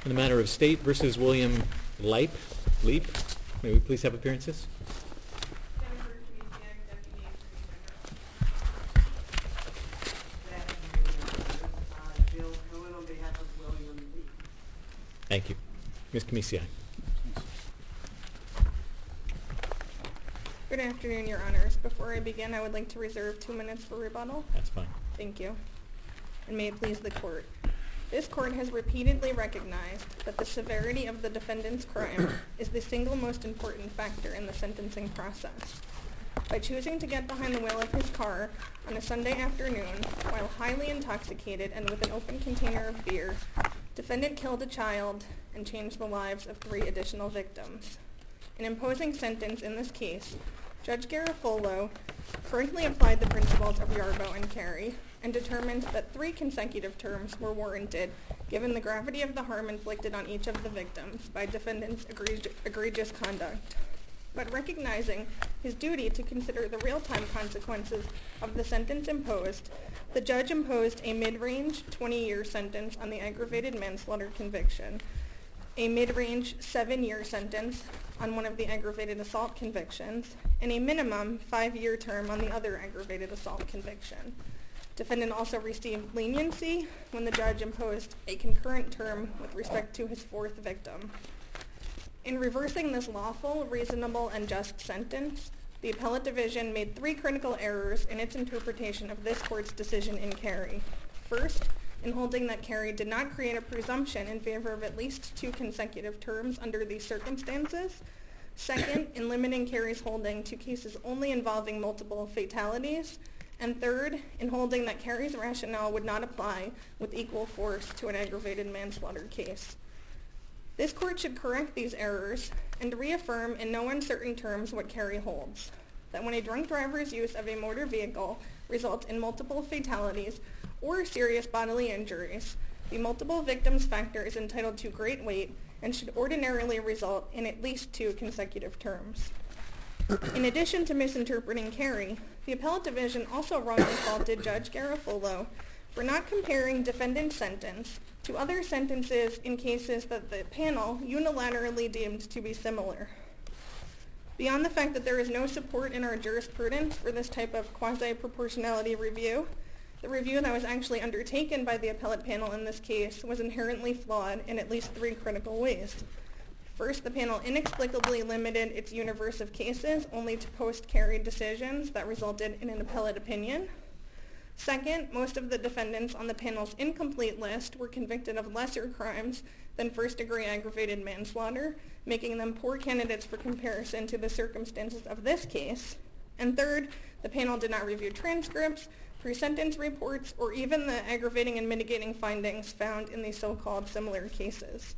In the matter of State versus William Leap, may we please have appearances? Jill Cohen on behalf of William Leap. Thank you. Ms. Kamisiai. Good afternoon, Your Honors. Before I begin, I would like to reserve 2 minutes for rebuttal. That's fine. Thank you. And may it please the Court. This Court has repeatedly recognized that the severity of the defendant's crime is the single most important factor in the sentencing process. By choosing to get behind the wheel of his car on a Sunday afternoon while highly intoxicated and with an open container of beer, defendant killed a child and changed the lives of 3 additional victims. In imposing sentence in this case, Judge Garofolo correctly applied the principles of Yarbrough and Carey and determined that 3 consecutive terms were warranted given the gravity of the harm inflicted on each of the victims by defendant's egregious conduct. But recognizing his duty to consider the real-time consequences of the sentence imposed, the judge imposed a mid-range 20-year sentence on the aggravated manslaughter conviction, a mid-range 7-year sentence on one of the aggravated assault convictions, and a minimum 5-year term on the other aggravated assault conviction. Defendant also received leniency when the judge imposed a concurrent term with respect to his 4th victim. In reversing this lawful, reasonable, and just sentence, the Appellate Division made 3 critical errors in its interpretation of this Court's decision in Carey. First, in holding that Carey did not create a presumption in favor of at least 2 consecutive terms under these circumstances. Second, in limiting Carey's holding to cases only involving multiple fatalities. And third, in holding that Carey's rationale would not apply with equal force to an aggravated manslaughter case. This Court should correct these errors and reaffirm in no uncertain terms what Carey holds, that when a drunk driver's use of a motor vehicle results in multiple fatalities or serious bodily injuries, the multiple victims factor is entitled to great weight and should ordinarily result in at least 2 consecutive terms. In addition to misinterpreting Carey, the Appellate Division also wrongly faulted Judge Garofolo for not comparing defendant's sentence to other sentences in cases that the panel unilaterally deemed to be similar. Beyond the fact that there is no support in our jurisprudence for this type of quasi-proportionality review, the review that was actually undertaken by the appellate panel in this case was inherently flawed in at least 3 critical ways. First, the panel inexplicably limited its universe of cases only to post-Carey decisions that resulted in an appellate opinion. Second, most of the defendants on the panel's incomplete list were convicted of lesser crimes than first-degree aggravated manslaughter, making them poor candidates for comparison to the circumstances of this case. And third, the panel did not review transcripts, pre-sentence reports, or even the aggravating and mitigating findings found in these so-called similar cases.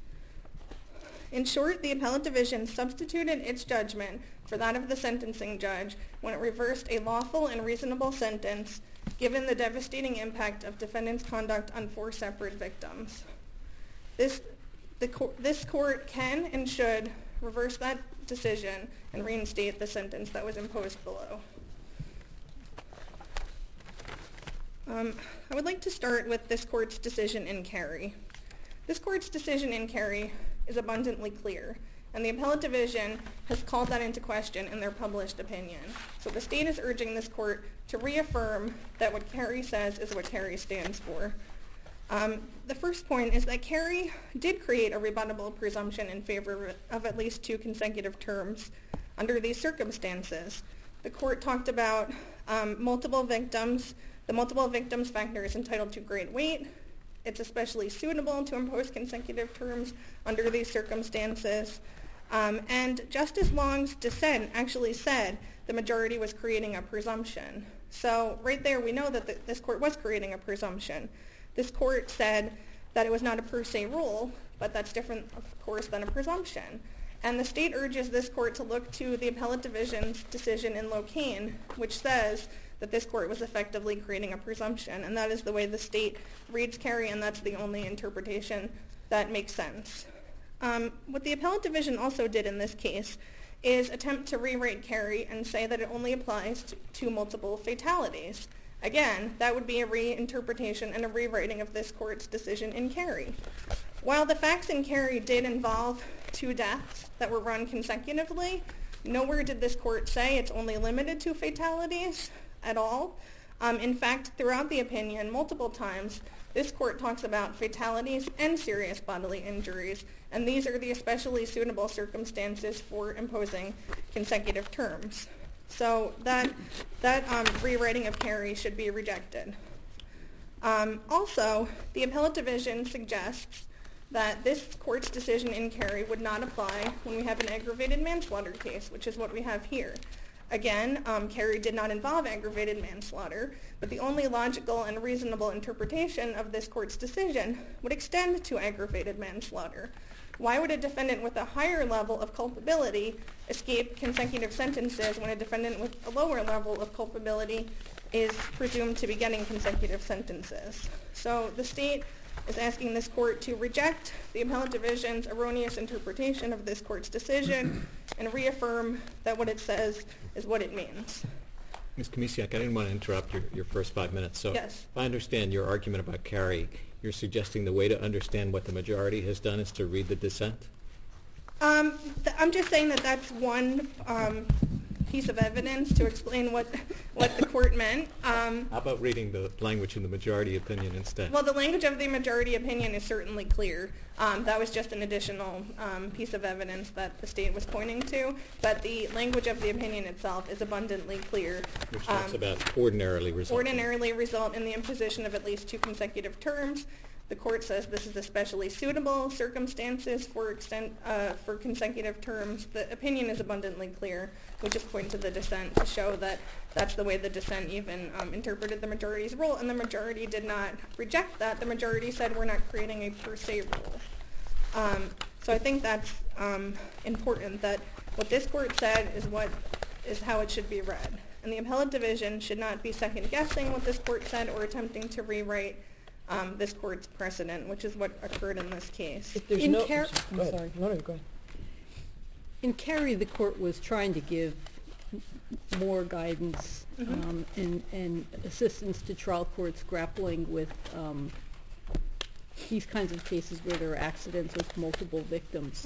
In short, the Appellate Division substituted its judgment for that of the sentencing judge when it reversed a lawful and reasonable sentence given the devastating impact of defendant's conduct on 4 separate victims. This Court can and should reverse that decision and reinstate the sentence that was imposed below. I would like to start with this Court's decision in Carey. This Court's decision in Carey is abundantly clear, and the Appellate Division has called that into question in their published opinion. So the state is urging this Court to reaffirm that what Carey says is what Carey stands for. The first point is that Carey did create a rebuttable presumption in favor of at least 2 consecutive terms under these circumstances. The Court talked about multiple victims. The multiple victims factor is entitled to great weight. It's especially suitable to impose consecutive terms under these circumstances. And Justice Long's dissent actually said the majority was creating a presumption. So right there we know that this Court was creating a presumption. This Court said that it was not a per se rule, but that's different, of course, than a presumption. And the state urges this Court to look to the Appellate Division's decision in Locane, which says that this Court was effectively creating a presumption, and that is the way the state reads Carey, and that's the only interpretation that makes sense. What the Appellate Division also did in this case is attempt to rewrite Carey and say that it only applies to multiple fatalities. Again, that would be a reinterpretation and a rewriting of this Court's decision in Carey. While the facts in Carey did involve 2 deaths that were run consecutively, nowhere did this court say it's only limited to fatalities at all. In fact, throughout the opinion, multiple times, this court talks about fatalities and serious bodily injuries, and these are the especially suitable circumstances for imposing consecutive terms. So that rewriting of Carey should be rejected. Also, the appellate division suggests that this court's decision in Carey would not apply when we have an aggravated manslaughter case, which is what we have here. Again, Carey did not involve aggravated manslaughter, but the only logical and reasonable interpretation of this court's decision would extend to aggravated manslaughter. Why would a defendant with a higher level of culpability escape consecutive sentences when a defendant with a lower level of culpability is presumed to be getting consecutive sentences? So the state is asking this court to reject the appellate division's erroneous interpretation of this court's decision and reaffirm that what it says is what it means. Ms. Komisiak, I didn't want to interrupt your first 5 minutes. So Yes. if I understand your argument about Carey, you're suggesting the way to understand what the majority has done is to read the dissent? I'm just saying that that's one piece of evidence to explain what the court meant. How about reading the language in the majority opinion instead? Well, the language of the majority opinion is certainly clear. That was just an additional piece of evidence that the state was pointing to, but the language of the opinion itself is abundantly clear. Which talks about ordinarily result in the imposition of at least 2 consecutive terms. The court says this is especially suitable circumstances for consecutive terms. The opinion is abundantly clear. We just point to the dissent to show that that's the way the dissent even interpreted the majority's rule, and the majority did not reject that. The majority said we're not creating a per se rule. So I think that's important, that what this court said is how it should be read. And the appellate division should not be second-guessing what this court said or attempting to rewrite this court's precedent, which is what occurred in this case. If there's In no, Car- I'm sorry. No, go ahead. In Carey, the court was trying to give more guidance and assistance to trial courts grappling with these kinds of cases where there are accidents with multiple victims.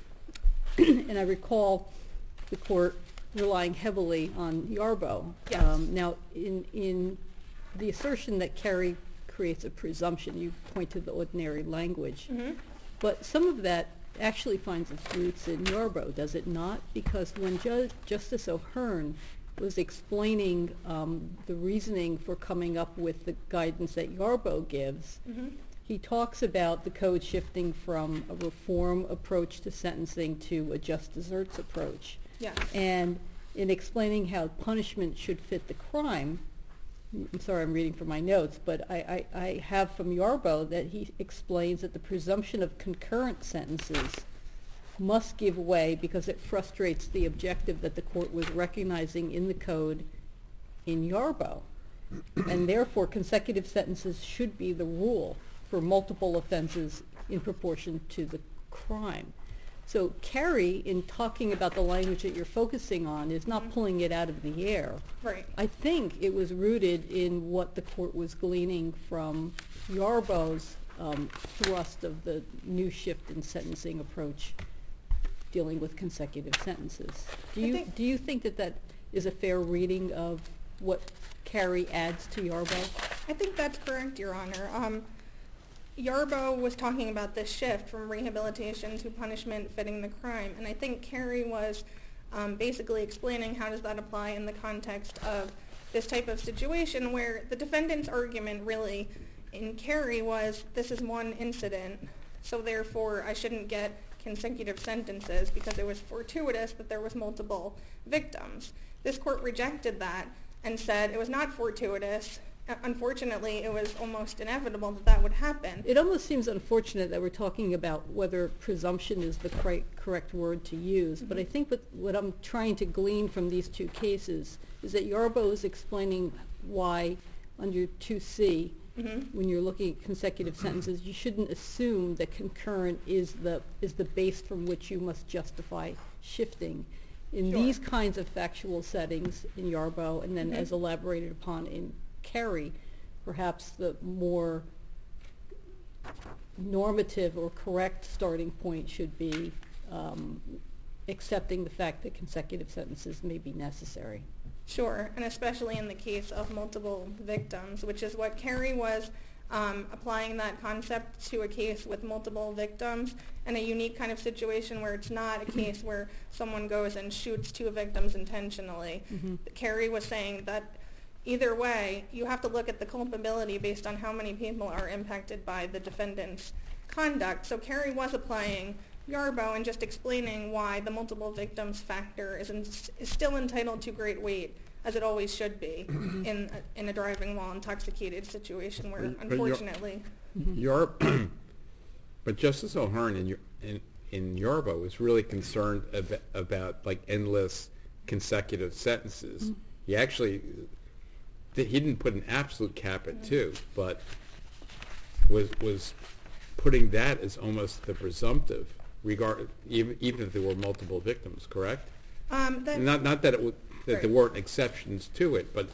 And I recall the court relying heavily on Yarbo. Yes. Now, in the assertion that Carey creates a presumption, you point to the ordinary language, but some of that actually finds its roots in Yarbo, does it not? Because when Justice O'Hearn was explaining the reasoning for coming up with the guidance that Yarbo gives, he talks about the code shifting from a reform approach to sentencing to a just desserts approach. Yes. And in explaining how punishment should fit the crime, I'm sorry, I'm reading from my notes, but I have from Yarbo that he explains that the presumption of concurrent sentences must give way because it frustrates the objective that the court was recognizing in the code in Yarbo. And therefore, consecutive sentences should be the rule for multiple offenses in proportion to the crime. So Carey, in talking about the language that you're focusing on, is not pulling it out of the air. Right. I think it was rooted in what the court was gleaning from Yarbo's thrust of the new shift in sentencing approach dealing with consecutive sentences. Do you think that is a fair reading of what Carey adds to Yarbo? I think that's correct, Your Honor. Yarbo was talking about this shift from rehabilitation to punishment fitting the crime, and I think Carey was basically explaining how does that apply in the context of this type of situation where the defendant's argument really in Carey was this is one incident, so therefore I shouldn't get consecutive sentences because it was fortuitous that there was multiple victims. This court rejected that and said it was not fortuitous. Unfortunately, it was almost inevitable that that would happen. It almost seems unfortunate that we're talking about whether presumption is the correct word to use, but I think what I'm trying to glean from these two cases is that Yarbo is explaining why under 2C, when you're looking at consecutive sentences, you shouldn't assume that concurrent is the base from which you must justify shifting. In these kinds of factual settings in Yarbo, and then as elaborated upon in Carey, perhaps the more normative or correct starting point should be accepting the fact that consecutive sentences may be necessary. Sure, and especially in the case of multiple victims, which is what Carey was applying that concept to a case with multiple victims and a unique kind of situation where it's not a case where someone goes and shoots two victims intentionally. Carey was saying that either way, you have to look at the culpability based on how many people are impacted by the defendant's conduct. So Carey was applying Yarbrough and just explaining why the multiple victims factor is still entitled to great weight, as it always should be, in a driving while intoxicated situation where, unfortunately... But Justice O'Hearn in Yarbrough was really concerned about like endless consecutive sentences. He actually... He didn't put an absolute cap at 2, but was putting that as almost the presumptive, even if there were multiple victims, correct? Not that there weren't exceptions to it, but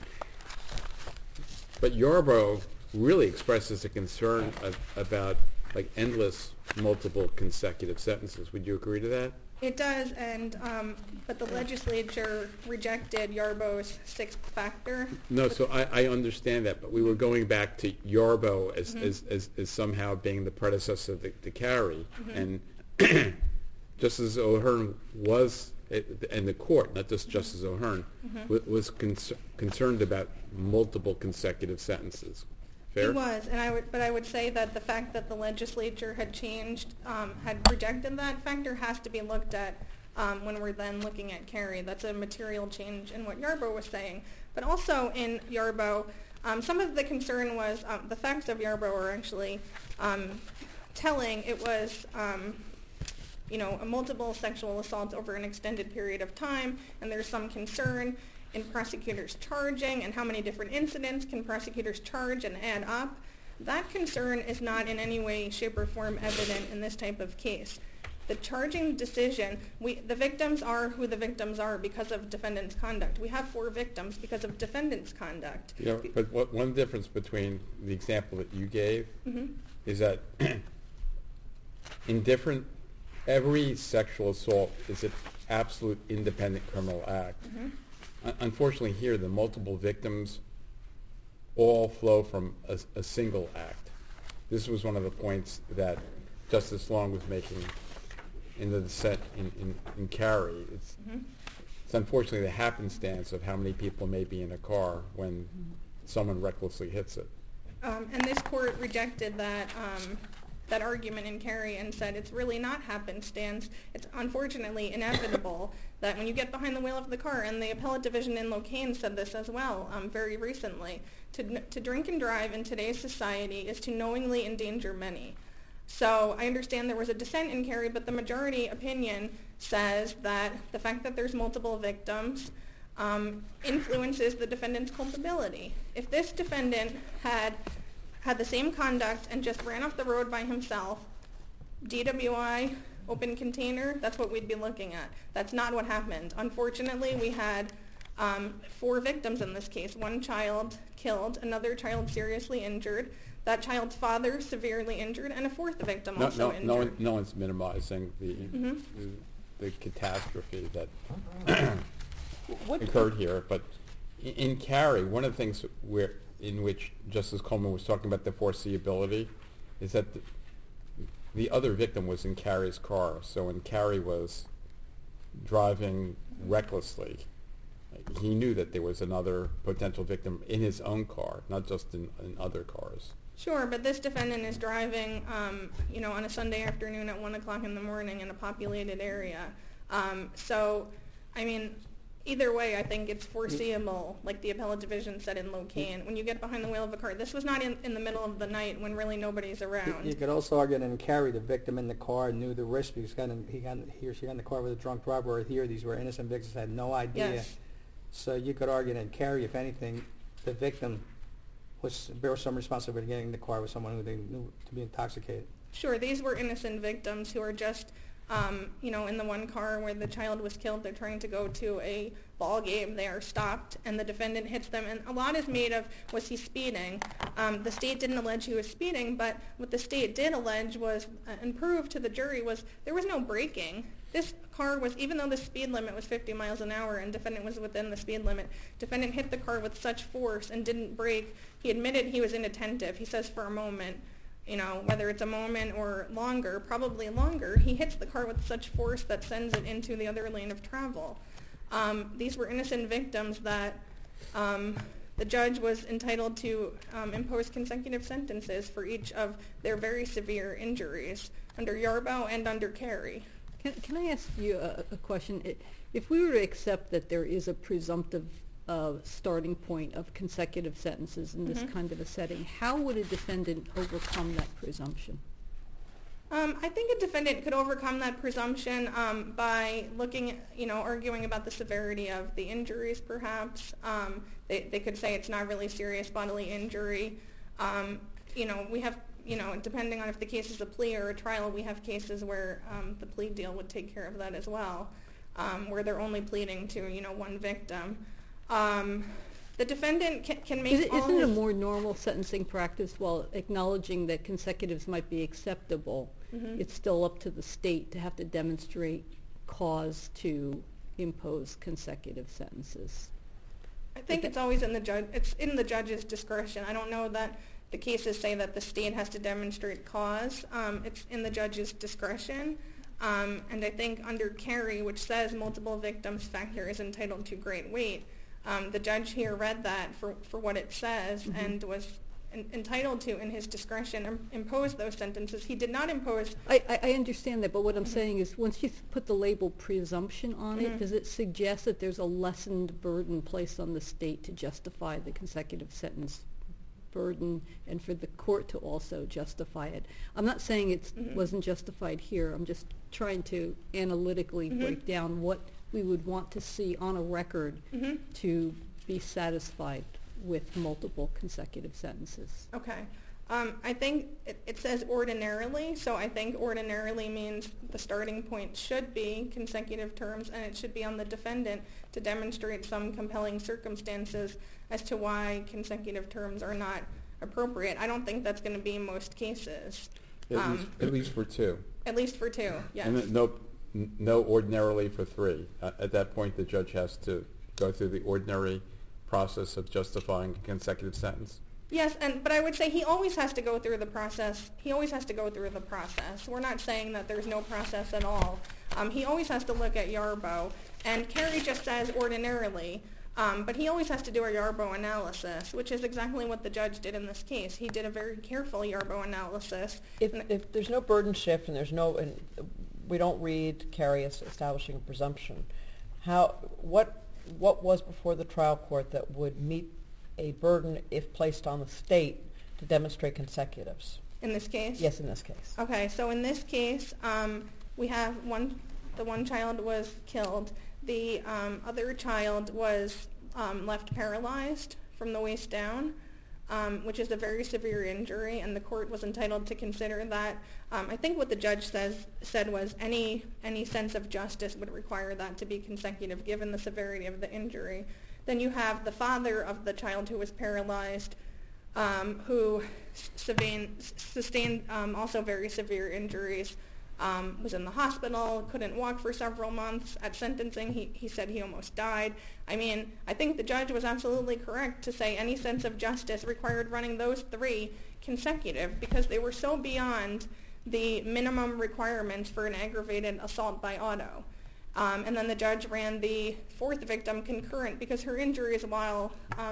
Yarbrough really expresses a concern about like endless multiple consecutive sentences. Would you agree to that? It does, and but the legislature rejected Yarbrough's sixth factor. No, so I understand that, but we were going back to Yarbrough as somehow being the predecessor to Carey, and Justice O'Hearn was, and the court, not just Justice O'Hearn, was concerned about multiple consecutive sentences. Fair? He was, and I would say that the fact that the legislature had changed, had rejected that factor has to be looked at when we're then looking at Carey. That's a material change in what Yarbrough was saying. But also in Yarbrough, some of the concern was the facts of Yarbrough are actually telling. It was, a multiple sexual assaults over an extended period of time, and there's some concern in prosecutors charging and how many different incidents can prosecutors charge and add up. That concern is not in any way, shape, or form evident in this type of case. The charging decision, the victims are who the victims are because of defendant's conduct. We have 4 victims because of defendant's conduct. Yeah, but one difference between the example that you gave is that every sexual assault is an absolute independent criminal act. Unfortunately here, the multiple victims all flow from a single act. This was one of the points that Justice Long was making in the dissent in Carey. It's unfortunately the happenstance of how many people may be in a car when someone recklessly hits it. And this court rejected that argument in Carey and said it's really not happenstance. It's unfortunately inevitable that when you get behind the wheel of the car, and the appellate division in Locaine said this as well very recently, to drink and drive in today's society is to knowingly endanger many. So I understand there was a dissent in Carey, but the majority opinion says that the fact that there's multiple victims influences the defendant's culpability. If this defendant had the same conduct and just ran off the road by himself, DWI, open container, that's what we'd be looking at. That's not what happened. Unfortunately, we had 4 victims in this case. 1 child killed, another child seriously injured, that child's father severely injured, and a 4th victim also injured. No one's minimizing the catastrophe that occurred here, but in Carey, one of the things in which Justice Coleman was talking about the foreseeability is that the other victim was in Carey's car. So when Carey was driving recklessly, he knew that there was another potential victim in his own car, not just in other cars. Sure, but this defendant is driving, on a Sunday afternoon at 1 o'clock in the morning in a populated area. Either way, I think it's foreseeable, like the appellate division said in Locaine. When you get behind the wheel of a car, this was not in the middle of the night when really nobody's around. You could also argue that in Carey, the victim in the car knew the risk because he or she got in the car with a drunk driver. Or here, these were innocent victims, had no idea. Yes. So you could argue that in Carey, if anything, the victim bear some responsibility for getting in the car with someone who they knew to be intoxicated. Sure, these were innocent victims who are just In the one car where the child was killed, they're trying to go to a ball game. They are stopped, and the defendant hits them. And a lot is made of, was he speeding? The state didn't allege he was speeding, but what the state did allege was, and prove to the jury, was there was no braking. This car was, even though the speed limit was 50 miles an hour and defendant was within the speed limit, defendant hit the car with such force and didn't brake. He admitted he was inattentive. He says for a moment, whether it's a moment or longer, probably longer, he hits the car with such force that sends it into the other lane of travel. These were innocent victims that the judge was entitled to impose consecutive sentences for each of their very severe injuries under Yarbrough and under Carey. Can I ask you a question? If we were to accept that there is a presumptive starting point of consecutive sentences in this kind of a setting, how would a defendant overcome that presumption? I think a defendant could overcome that presumption by looking, arguing about the severity of the injuries, perhaps. They could say it's not really serious bodily injury. We have, depending on if the case is a plea or a trial, we have cases where the plea deal would take care of that as well, where they're only pleading to, one victim. The defendant can make Isn't it a more normal sentencing practice, while acknowledging that consecutives might be acceptable, it's still up to the state to have to demonstrate cause to impose consecutive sentences? I think it's always in the judge. It's in the judge's discretion. I don't know that the cases say that the state has to demonstrate cause. It's in the judge's discretion. And I think under Carey, which says multiple victims factor is entitled to great weight, the judge here read that for what it says and was entitled to, in his discretion, impose those sentences. He did not impose... I understand that, but what I'm saying is, once you put the label presumption on it, does it suggest that there's a lessened burden placed on the state to justify the consecutive sentence burden, and for the court to also justify it? I'm not saying it wasn't justified here. I'm just trying to analytically break down what we would want to see on a record to be satisfied with multiple consecutive sentences. Okay. I think it says ordinarily, so I think ordinarily means the starting point should be consecutive terms, and it should be on the defendant to demonstrate some compelling circumstances as to why consecutive terms are not appropriate. I don't think that's going to be in most cases. At least for two. At least for two, yes. And no ordinarily for three. At that point, the judge has to go through the ordinary process of justifying a consecutive sentence. Yes, but I would say he always has to go through the process. He always has to go through the process. We're not saying that there's no process at all. He always has to look at Yarbrough, and Carey just says ordinarily, but he always has to do a Yarbrough analysis, which is exactly what the judge did in this case. He did a very careful Yarbrough analysis. If there's no burden shift and we don't read Carey as establishing a presumption, what was before the trial court that would meet a burden if placed on the state to demonstrate consecutives? In this case? Yes, in this case. Okay, so in this case, we have the one child was killed. The other child was left paralyzed from the waist down, which is a very severe injury, and the court was entitled to consider that. I think what the judge said was any sense of justice would require that to be consecutive given the severity of the injury. Then you have the father of the child who was paralyzed, who sustained also very severe injuries, was in the hospital, couldn't walk for several months. At sentencing, he said he almost died. I mean, I think the judge was absolutely correct to say any sense of justice required running those three consecutive because they were so beyond the minimum requirements for an aggravated assault by auto. And then the judge ran the fourth victim concurrent because her injuries, while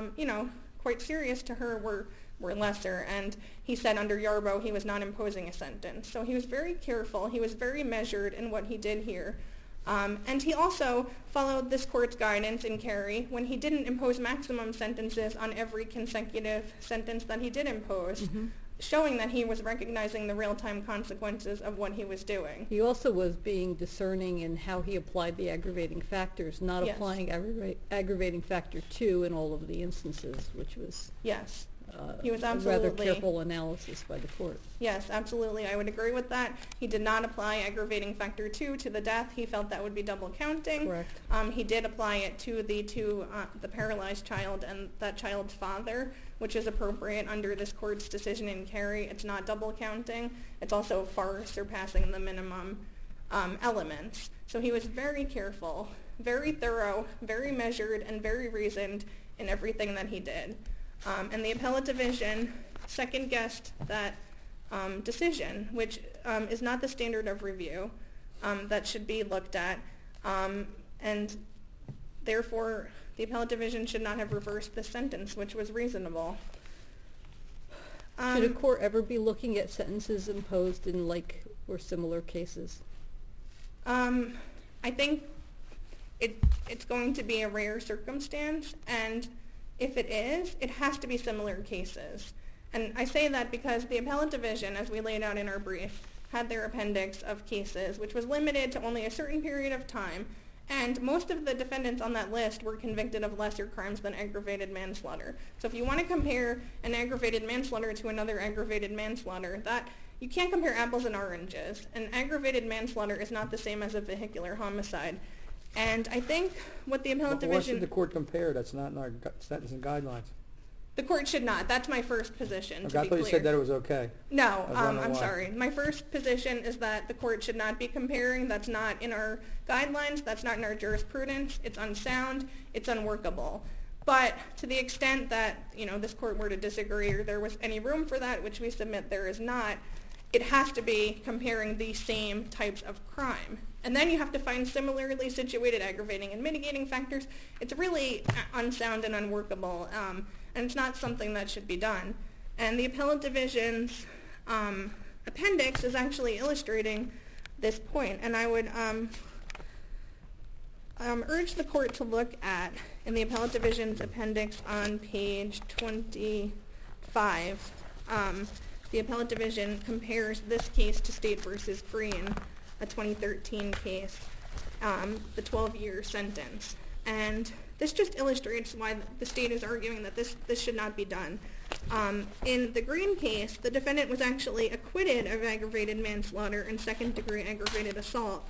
quite serious to her, were lesser. And he said under Yarbrough he was not imposing a sentence. So he was very careful. He was very measured in what he did here. And he also followed this court's guidance in Carey when he didn't impose maximum sentences on every consecutive sentence that he did impose. Showing that he was recognizing the real-time consequences of what he was doing. He also was being discerning in how he applied the aggravating factors, not Yes. applying aggravating factor 2 in all of the instances, which was Yes. He was a rather absolutely- careful analysis by the court. Yes, absolutely. I would agree with that. He did not apply aggravating factor 2 to the death. He felt that would be double counting. Correct. He did apply it to the paralyzed child and that child's father, which is appropriate under this court's decision in Carey. It's not double counting. It's also far surpassing the minimum elements. So he was very careful, very thorough, very measured, and very reasoned in everything that he did. And the appellate division second-guessed that decision, which is not the standard of review that should be looked at, and therefore the appellate division should not have reversed the sentence, which was reasonable. Should a court ever be looking at sentences imposed in like or similar cases? I think it's going to be a rare circumstance, and if it is, it has to be similar cases. And I say that because the appellate division, as we laid out in our brief, had their appendix of cases, which was limited to only a certain period of time, and most of the defendants on that list were convicted of lesser crimes than aggravated manslaughter. So if you want to compare an aggravated manslaughter to another aggravated manslaughter, you can't compare apples and oranges. An aggravated manslaughter is not the same as a vehicular homicide. And I think what the appellate Why division... should the court compare? That's not in our sentencing guidelines. The court should not. That's my first position, Okay, to I be thought clear. you said that it was okay. No, I was wondering I'm why. sorry. My first position is that the court should not be comparing. That's not in our guidelines. That's not in our jurisprudence. It's unsound. It's unworkable. But to the extent that, this court were to disagree or there was any room for that, which we submit there is not, it has to be comparing the same types of crime. And then you have to find similarly situated aggravating and mitigating factors. It's really unsound and unworkable, and it's not something that should be done. And the appellate division's appendix is actually illustrating this point. And I would urge the court to look at, in the appellate division's appendix on page 25, the appellate division compares this case to State v. Green, a 2013 case, the 12-year sentence. And this just illustrates why the state is arguing that this should not be done. In the Green case, the defendant was actually acquitted of aggravated manslaughter and second-degree aggravated assault,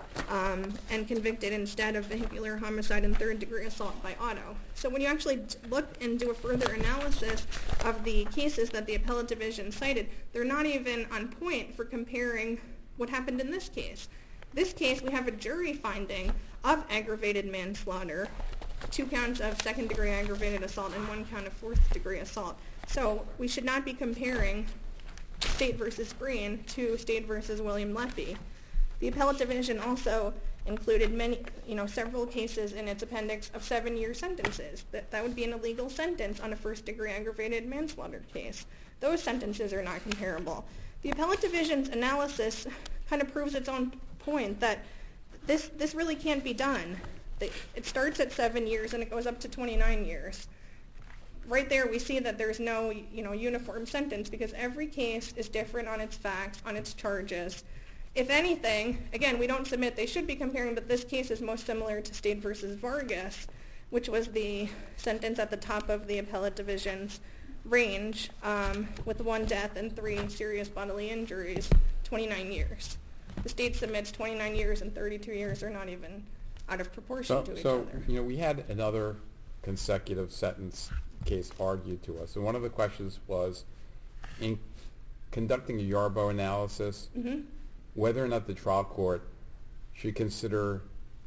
and convicted instead of vehicular homicide and third-degree assault by auto. So when you actually look and do a further analysis of the cases that the appellate division cited, they're not even on point for comparing what happened in this case. This case, we have a jury finding of aggravated manslaughter, 2 counts of second-degree aggravated assault, and 1 count of fourth-degree assault. So we should not be comparing State v. Green to State v. William Leppi. The appellate division also included several cases in its appendix of 7-year sentences. That would be an illegal sentence on a first-degree aggravated manslaughter case. Those sentences are not comparable. The appellate division's analysis kind of proves its own point that this really can't be done. It starts at 7 years and it goes up to 29 years. Right there we see that there's no uniform sentence because every case is different on its facts, on its charges. If anything, again, we don't submit they should be comparing, but this case is most similar to State v. Vargas, which was the sentence at the top of the appellate division's range, with 1 death and 3 serious bodily injuries, 29 years. The state submits 29 years and 32 years are not even out of proportion to each other. So, we had another consecutive sentence case argued to us, and one of the questions was, in conducting a Yarborough analysis, whether or not the trial court should consider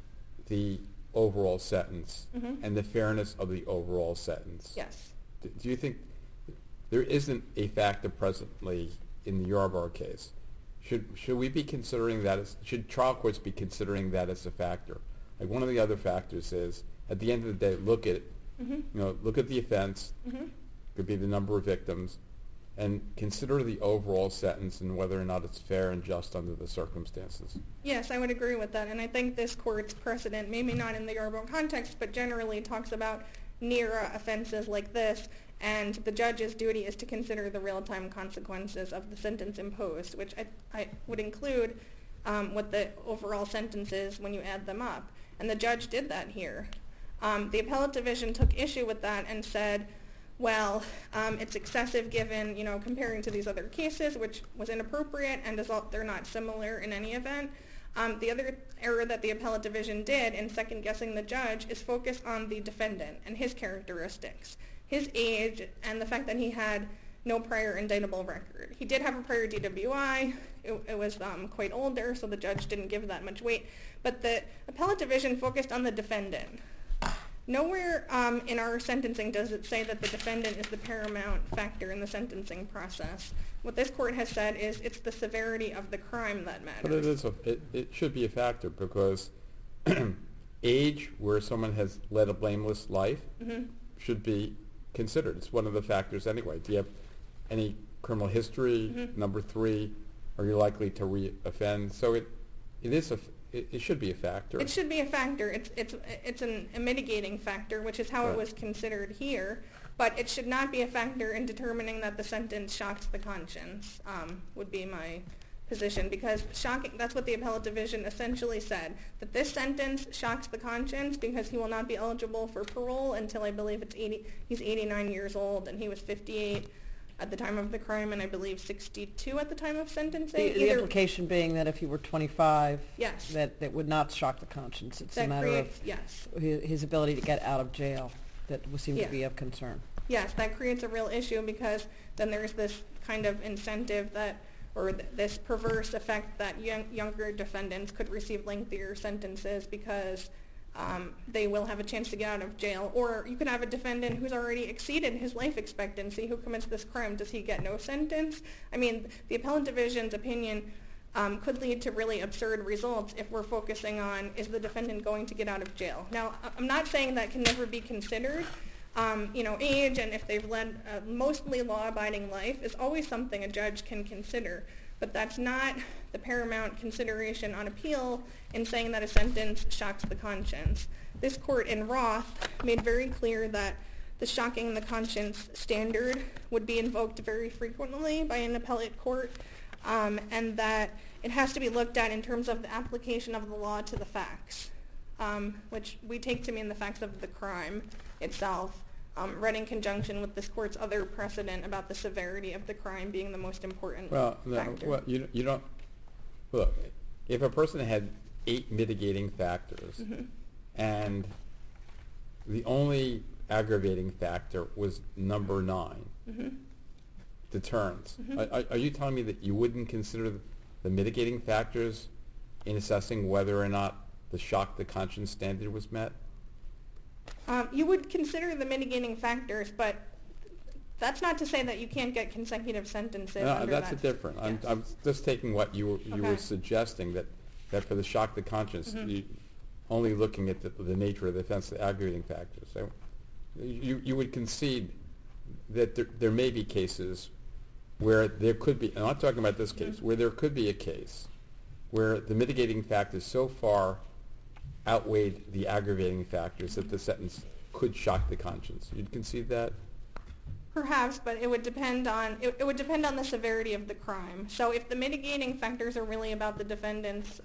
the overall sentence and the fairness of the overall sentence. Yes. Do you think there isn't a factor presently in the Yarborough case? Should we be considering that should trial courts be considering that as a factor? Like one of the other factors is, at the end of the day, look at look at the offense, could be the number of victims, and consider the overall sentence and whether or not it's fair and just under the circumstances. Yes, I would agree with that, and I think this court's precedent, maybe not in the Yarborough context, but generally talks about NERA offenses like this, and the judge's duty is to consider the real-time consequences of the sentence imposed, which I would include what the overall sentence is when you add them up. And the judge did that here. The appellate division took issue with that and said, well, it's excessive given, comparing to these other cases, which was inappropriate, and they're not similar in any event. The other error that the appellate division did in second-guessing the judge is focus on the defendant and his characteristics, his age, and the fact that he had no prior indictable record. He did have a prior DWI. It was quite older, so the judge didn't give that much weight. But the appellate division focused on the defendant. Nowhere in our sentencing does it say that the defendant is the paramount factor in the sentencing process. What this court has said is it's the severity of the crime that matters. But it should be a factor because age, where someone has led a blameless life, should be considered. It's one of the factors anyway. Do you have any criminal history? Number 3, are you likely to re-offend? So it should be a factor. It should be a factor. It's a mitigating factor, which is how it was considered here. But it should not be a factor in determining that the sentence shocks the conscience, would be my position. Because that's what the appellate division essentially said, that this sentence shocks the conscience because he will not be eligible for parole until I believe he's 89 years old, and he was 58 at the time of the crime, and I believe 62 at the time of sentencing. The implication being that if he were 25, yes, that would not shock the conscience. It's a matter of yes, his ability to get out of jail that would seem to be of concern. Yes, that creates a real issue because then there's this kind of incentive this perverse effect that younger defendants could receive lengthier sentences because they will have a chance to get out of jail. Or you could have a defendant who's already exceeded his life expectancy who commits this crime. Does he get no sentence? I mean, the appellate division's opinion could lead to really absurd results if we're focusing on, is the defendant going to get out of jail? Now, I'm not saying that can never be considered. Age and if they've led a mostly law-abiding life is always something a judge can consider. But that's not the paramount consideration on appeal in saying that a sentence shocks the conscience. This court in Roth made very clear that the shocking the conscience standard would be invoked very frequently by an appellate court, and that it has to be looked at in terms of the application of the law to the facts, which we take to mean the facts of the crime itself, read in conjunction with this court's other precedent about the severity of the crime being the most important factor. Well, you don't, look, if a person had 8 mitigating factors and the only aggravating factor was number 9, deterrence, are you telling me that you wouldn't consider the mitigating factors in assessing whether or not the shock the conscience standard was met? You would consider the mitigating factors, but that's not to say that you can't get consecutive sentences. No, that's different. Yes. I'm just taking what you were suggesting, that for the shock the conscience, you only looking at the nature of the offense, the aggravating factors. So you would concede that there may be cases where there could be, I'm not talking about this case, where there could be a case where the mitigating factors so far outweighed the aggravating factors that the sentence could shock the conscience. You'd concede that? Perhaps, but it would depend on the severity of the crime. So if the mitigating factors are really about the defendant's,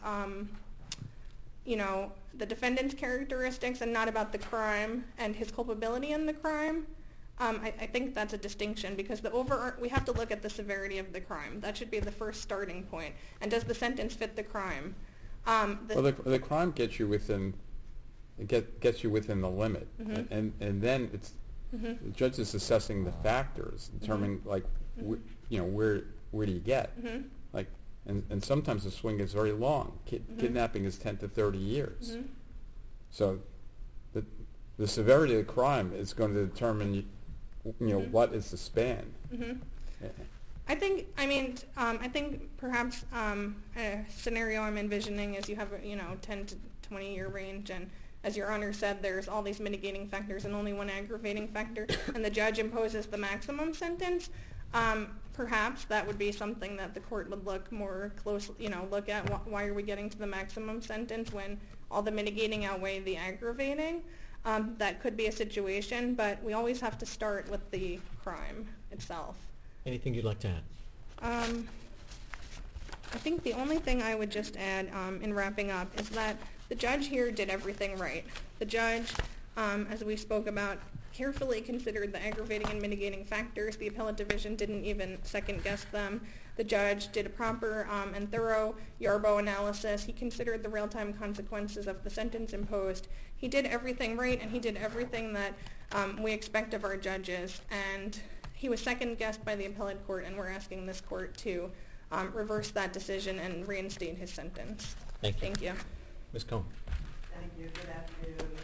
the defendant's characteristics and not about the crime and his culpability in the crime, I think that's a distinction because we have to look at the severity of the crime. That should be the first starting point. And does the sentence fit the crime? The crime gets you within the limit, and then it's the judge is assessing the factors, determining where do you get, and sometimes the swing is very long. Kidnapping is 10 to 30 years, so the severity of the crime is going to determine what is the span. I think perhaps a scenario I'm envisioning is you have a 10 to 20 year range, and as Your Honor said, there's all these mitigating factors and only one aggravating factor, and the judge imposes the maximum sentence. Perhaps that would be something that the court would look more closely, look at why are we getting to the maximum sentence when all the mitigating outweigh the aggravating. That could be a situation, but we always have to start with the crime itself. Anything you'd like to add? I think the only thing I would just add in wrapping up is that the judge here did everything right. The judge, as we spoke about carefully considered the aggravating and mitigating factors. The appellate division didn't even second-guess them. The judge did a proper and thorough Yarbo analysis. He considered the real-time consequences of the sentence imposed. He did everything right, and he did everything that we expect of our judges. And he was second-guessed by the appellate court, and we're asking this court to reverse that decision and reinstate his sentence. Thank you. Thank you. Ms. Cohen. Thank you. Good afternoon,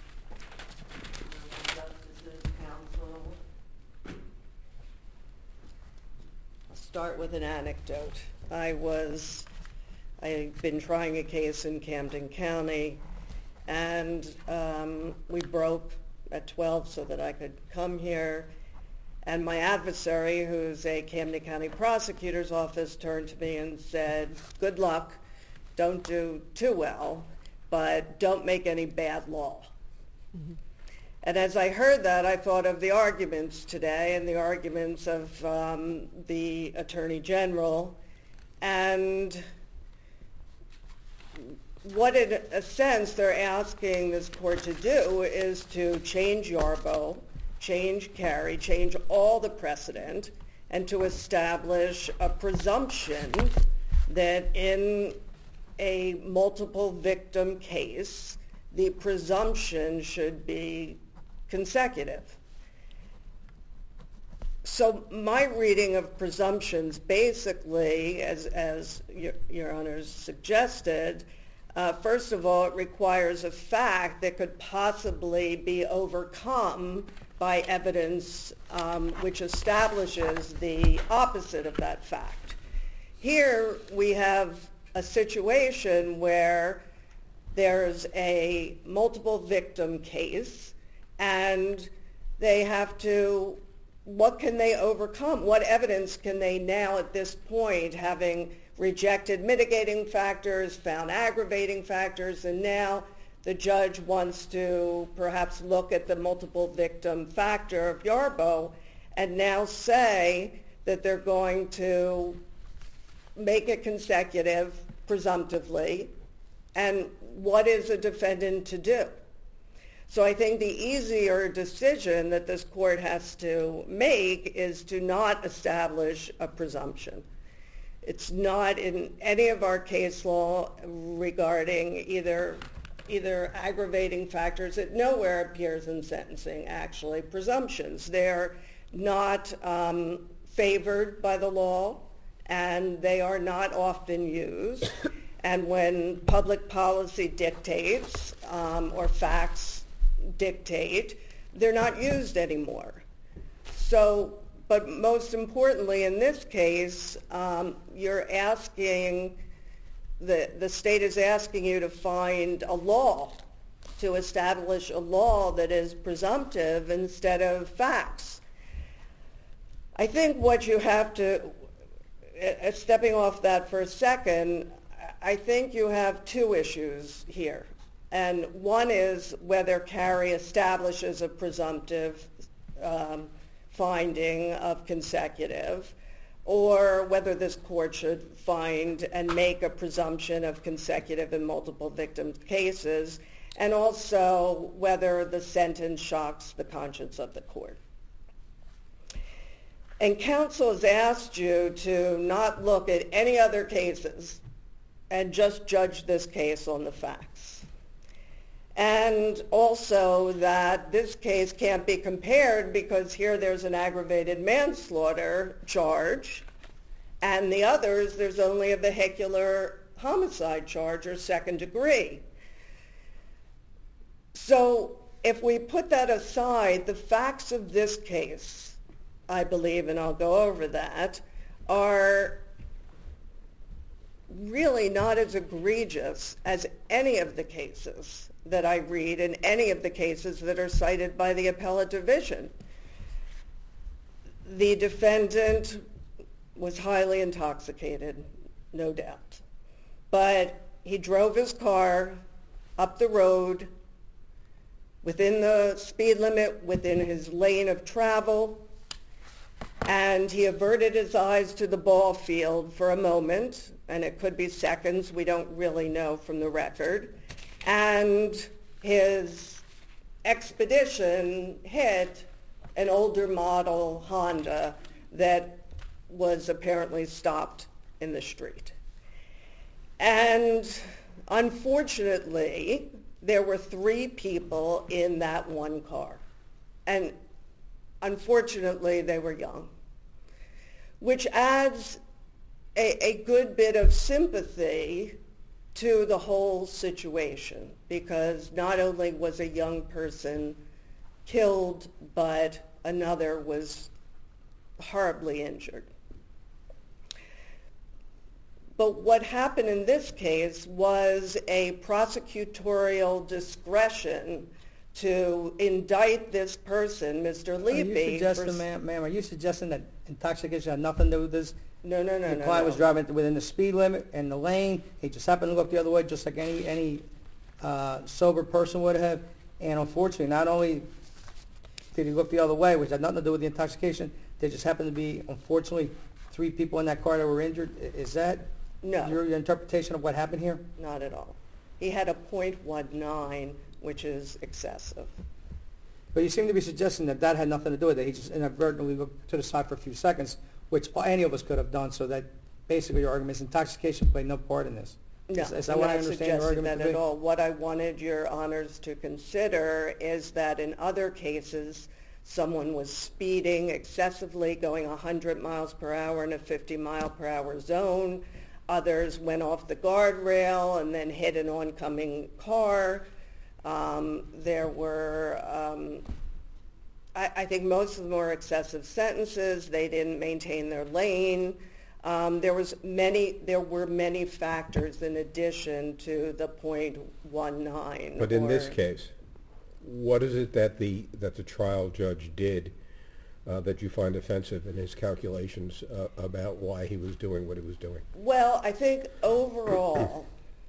Justices, Counsel. I'll start with an anecdote. I've been trying a case in Camden County, and we broke at 12 so that I could come here. And my adversary, who's a Camden County prosecutor's office, turned to me and said, "Good luck. Don't do too well, but don't make any bad law." Mm-hmm. And as I heard that, I thought of the arguments today and the arguments of the Attorney General, and what in a sense they're asking this court to do is to change Yarbo, change Carey, change all the precedent, and to establish a presumption that in a multiple victim case, the presumption should be consecutive. So my reading of presumptions basically, as your honors suggested, first of all, it requires a fact that could possibly be overcome by evidence which establishes the opposite of that fact. Here we have a situation where there's a multiple victim case, and they have to, what can they overcome? What evidence can they now at this point, having rejected mitigating factors, found aggravating factors, and now the judge wants to perhaps look at the multiple victim factor of Yarbo and now say that they're going to make it consecutive, presumptively, and what is a defendant to do? So I think the easier decision that this court has to make is to not establish a presumption. It's not in any of our case law regarding either aggravating factors. It nowhere appears in sentencing, actually, presumptions. They're not favored by the law, and they are not often used. And when public policy dictates or facts dictate, they're not used anymore. So, but most importantly in this case, you're asking, the state is asking you to find a law, to establish a law that is presumptive instead of facts. I think what you have to, stepping off that for a second, I think you have two issues here. And one is whether Carey establishes a presumptive finding of consecutive, or whether this court should find and make a presumption of consecutive in multiple victim cases, and also whether the sentence shocks the conscience of the court. And counsel has asked you to not look at any other cases and just judge this case on the facts. And also that this case can't be compared because here there's an aggravated manslaughter charge, and the others there's only a vehicular homicide charge or second degree. So if we put that aside, the facts of this case, I believe, and I'll go over that, are really not as egregious as any of the cases that I read and any of the cases that are cited by the appellate division. The defendant was highly intoxicated, no doubt, but he drove his car up the road within the speed limit, within his lane of travel, and he averted his eyes to the ball field for a moment, and it could be seconds, we don't really know from the record, and his Expedition hit an older model Honda that was apparently stopped in the street. And unfortunately, there were 3 people in that one car. And unfortunately, they were young, which adds a good bit of sympathy to the whole situation, because not only was a young person killed, but another was horribly injured. But what happened in this case was a prosecutorial discretion to indict this person, Mr. Levy. Ma'am, are you suggesting that intoxication had nothing to do with this? No. The client was driving within the speed limit and the lane. He just happened to look the other way, just like any sober person would have. And unfortunately, not only did he look the other way, which had nothing to do with the intoxication, there just happened to be, unfortunately, 3 people in that car that were injured. Is that your interpretation of what happened here? Not at all. He had a .19, which is excessive. But you seem to be suggesting that that had nothing to do with it. He just inadvertently looked to the side for a few seconds, which any of us could have done, so that basically your argument is intoxication played no part in this. No, is that what I understand your argument that to be? at all. What I wanted your honors to consider is that in other cases, someone was speeding excessively, going 100 miles per hour in a 50-mile-per-hour zone. Others went off the guardrail and then hit an oncoming car. There were, I think most of them were excessive sentences. They didn't maintain their lane. There were many factors in addition to the .19. But in this case, what is it that the trial judge did that you find offensive in his calculations about why he was doing what he was doing? Well, I think overall,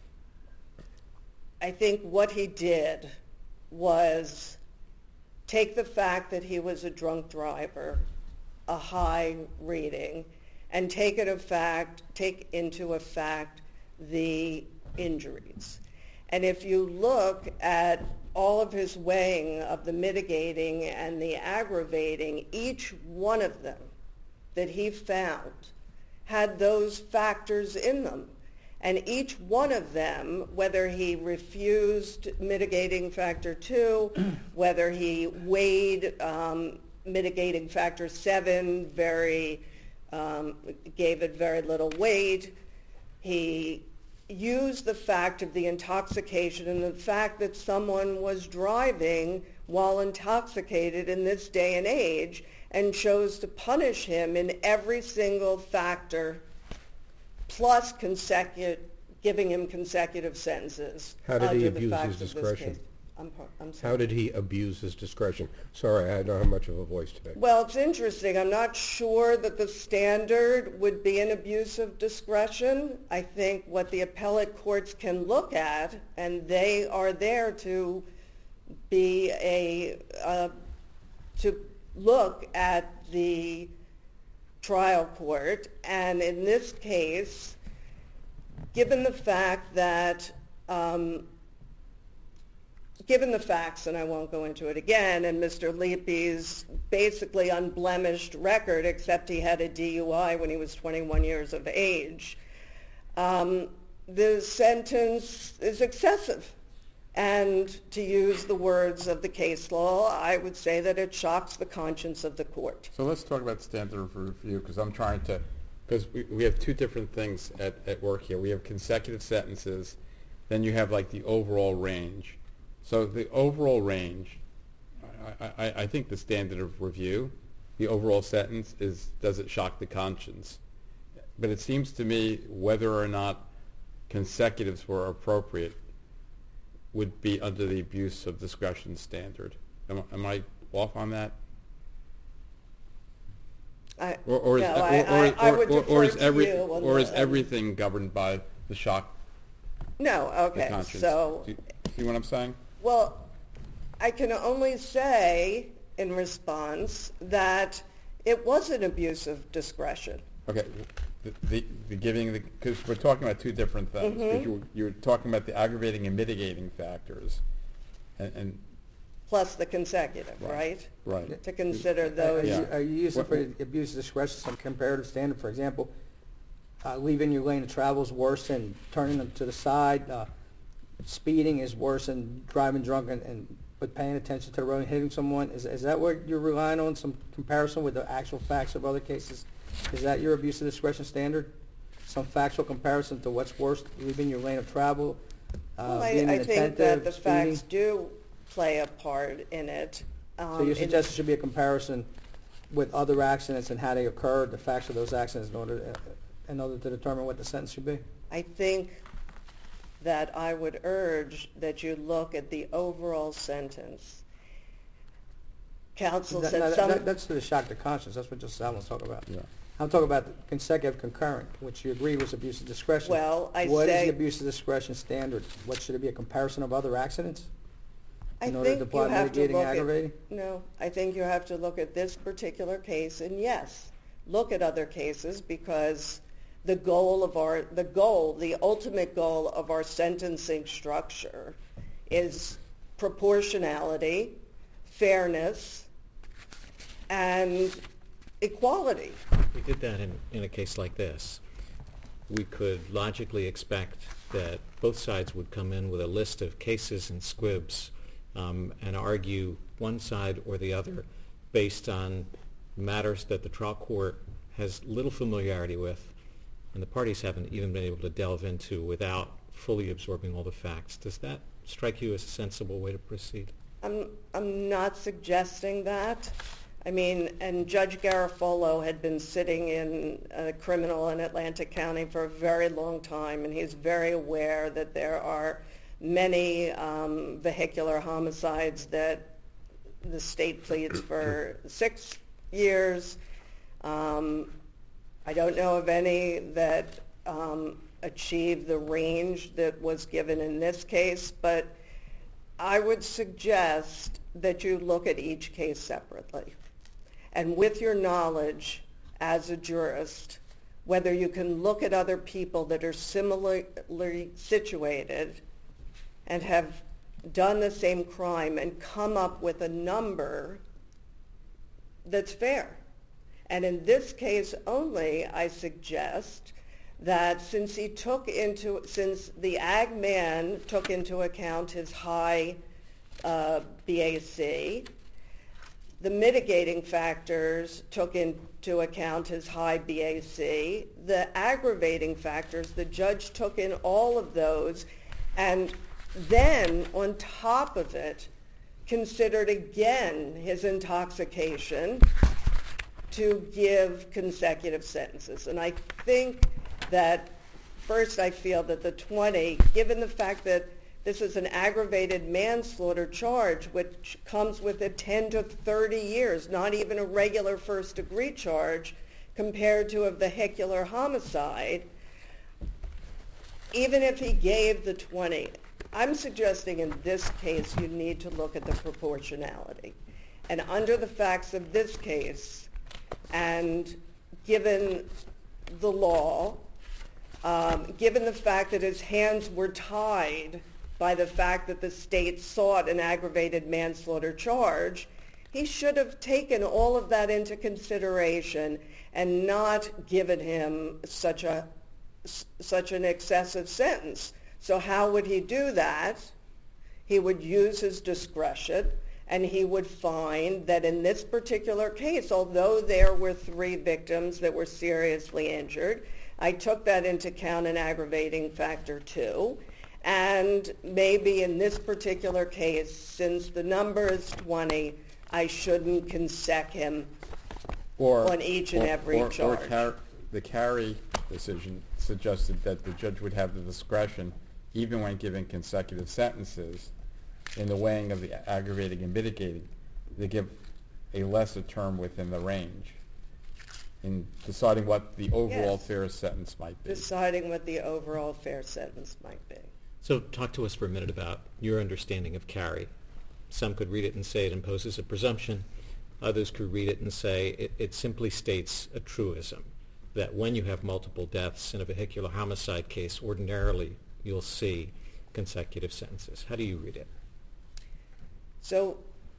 I think what he did was take the fact that he was a drunk driver, a high reading, and take into effect the injuries. And if you look at all of his weighing of the mitigating and the aggravating, each one of them that he found had those factors in them. And each one of them, whether he refused mitigating factor 2, whether he weighed mitigating factor 7, gave it very little weight, he used the fact of the intoxication and the fact that someone was driving while intoxicated in this day and age, and chose to punish him in every single factor, plus giving him consecutive sentences. How did he abuse his discretion? I'm sorry. How did he abuse his discretion? Sorry, I don't have much of a voice today. Well, it's interesting. I'm not sure that the standard would be an abuse of discretion. I think what the appellate courts can look at, and they are there to be to look at the trial court, and in this case, given the fact that given the facts, and I won't go into it again, and Mr. Leapy's basically unblemished record, except he had a DUI when he was 21 years of age, the sentence is excessive. And to use the words of the case law, I would say that it shocks the conscience of the court. So let's talk about standard of review, because I'm trying to, because we have 2 different things at work here. We have consecutive sentences, then you have like the overall range. So the overall range, I think the standard of review, the overall sentence is, does it shock the conscience? But it seems to me whether or not consecutives were appropriate would be under the abuse of discretion standard. Am I off on that? Or is everything governed by the shock? No, okay. The conscience? So, Do you see what I'm saying? well, I can only say in response that it was an abuse of discretion. Okay, the giving, because we're talking about 2 different things. Mm-hmm. You're talking about the aggravating and mitigating factors, and plus the consecutive, right? Right. To consider Are those. you, Yeah. are you using for abuse of discretion some comparative standard? For example, leaving your lane of travel is worse than turning them to the side. Speeding is worse than driving drunk and but paying attention to the road and hitting someone. Is that what you're relying on? Some comparison with the actual facts of other cases? Is that your abuse of discretion standard? Some factual comparison to what's worse, leaving your lane of travel, Well, being I think that the speeding? facts do play a part in it. So you suggest there should be a comparison with other accidents and how they occurred, the facts of those accidents in order to determine what the sentence should be? I think that I would urge that you look at the overall sentence. Counsel said That's to the shock to conscience. That's what Justice Allen's talking about. Yeah. I'm talking about the consecutive concurrent, which you agreed was abuse of discretion. Well, What is the abuse of discretion standard? What should it be, a comparison of other accidents? I in order think to you apply have to mitigating, look aggravating? No, I think you have to look at this particular case, and yes, look at other cases, because the ultimate goal of our sentencing structure is proportionality, fairness, and equality. If we did that in a case like this, we could logically expect that both sides would come in with a list of cases and squibs and argue one side or the other based on matters that the trial court has little familiarity with and the parties haven't even been able to delve into without fully absorbing all the facts. Does that strike you as a sensible way to proceed? I'm not suggesting that. I mean, and Judge Garofalo had been sitting in a criminal in Atlantic County for a very long time, and he's very aware that there are many vehicular homicides that the state pleads for 6 years. I don't know of any that achieved the range that was given in this case, but I would suggest that you look at each case separately. And with your knowledge as a jurist, whether you can look at other people that are similarly situated and have done the same crime and come up with a number that's fair. And in this case only, I suggest that since the ag man took into account his high BAC, the mitigating factors took into account his high BAC, the aggravating factors, the judge took in all of those, and then on top of it, considered again his intoxication to give consecutive sentences. And I think that first I feel that the 20, given the fact that this is an aggravated manslaughter charge, which comes with a 10 to 30 years, not even a regular first-degree charge, compared to a vehicular homicide, even if he gave the 20, I'm suggesting in this case you need to look at the proportionality. And under the facts of this case, and given the law, given the fact that his hands were tied by the fact that the state sought an aggravated manslaughter charge, he should have taken all of that into consideration and not given him such an excessive sentence. So how would he do that? He would use his discretion, and he would find that in this particular case, although there were 3 victims that were seriously injured, I took that into account an aggravating factor too. And maybe in this particular case, since the number is 20, I shouldn't consec him on each and every charge. The Carey decision suggested that the judge would have the discretion, even when giving consecutive sentences, in the weighing of the aggravating and mitigating, to give a lesser term within the range in deciding what the overall fair sentence might be. Deciding what the overall fair sentence might be. So talk to us for a minute about your understanding of Carey. Some could read it and say it imposes a presumption. Others could read it and say it simply states a truism, that when you have multiple deaths in a vehicular homicide case, ordinarily you'll see consecutive sentences. How do you read it? So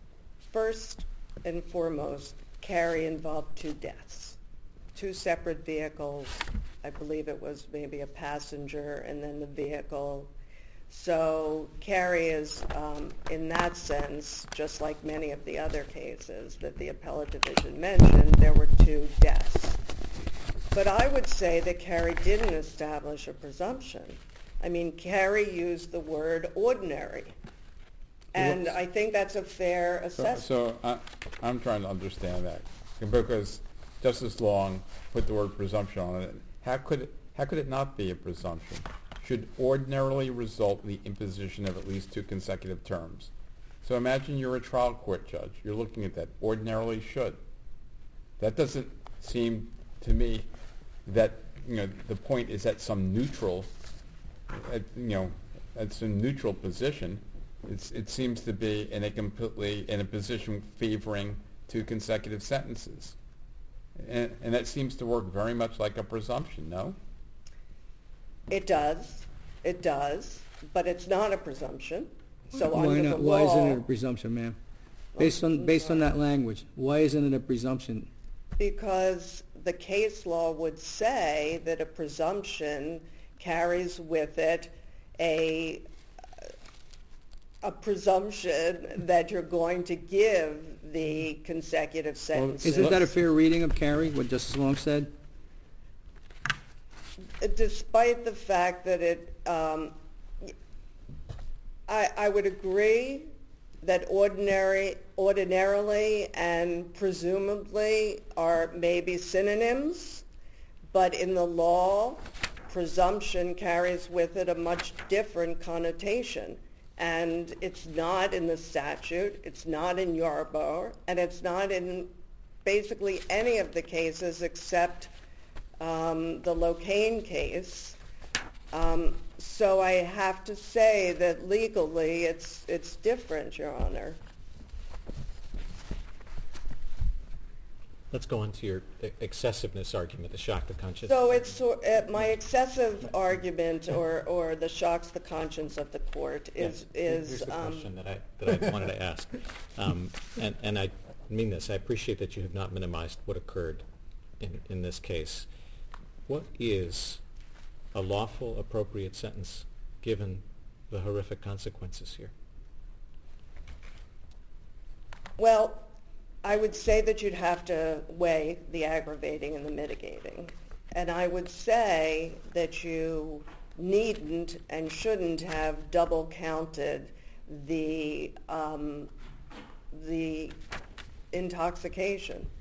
First and foremost, Carey involved 2 deaths, 2 separate vehicles. I believe it was maybe a passenger and then the vehicle. So Carey is, in that sense, just like many of the other cases that the appellate division mentioned, there were 2 deaths. But I would say that Carey didn't establish a presumption. I mean, Carey used the word ordinary. And I think that's a fair assessment. So I'm trying to understand that, because Justice Long put the word presumption on it. How could it not be a presumption? Should ordinarily result in the imposition of at least 2 consecutive terms. So imagine you're a trial court judge. You're looking at that. Ordinarily should. That doesn't seem to me that, the point is at some neutral, at some neutral position. It seems to be in a position favoring 2 consecutive sentences. And that seems to work very much like a presumption, no? It does, but it's not a presumption. So Why under not? the Why law, isn't it a presumption, ma'am? Based on that language, why isn't it a presumption? because the case law would say that a presumption carries with it a presumption that you're going to give the consecutive sentences. Isn't that a fair reading of Carey, what Justice Long said? Despite the fact that I would agree that ordinarily and presumably are maybe synonyms, but in the law, presumption carries with it a much different connotation. And it's not in the statute, it's not in Yarborough, and it's not in basically any of the cases except the Locane case. So I have to say that legally it's different, Your Honor. Let's go on to your excessiveness argument, the shock to conscience. So it's my excessive argument, or the shocks the conscience of the court is. Here's the question that I wanted to ask, and I mean this. I appreciate that you have not minimized what occurred in this case. What is a lawful, appropriate sentence given the horrific consequences here? Well, I would say that you'd have to weigh the aggravating and the mitigating. And I would say that you needn't and shouldn't have double counted the intoxication.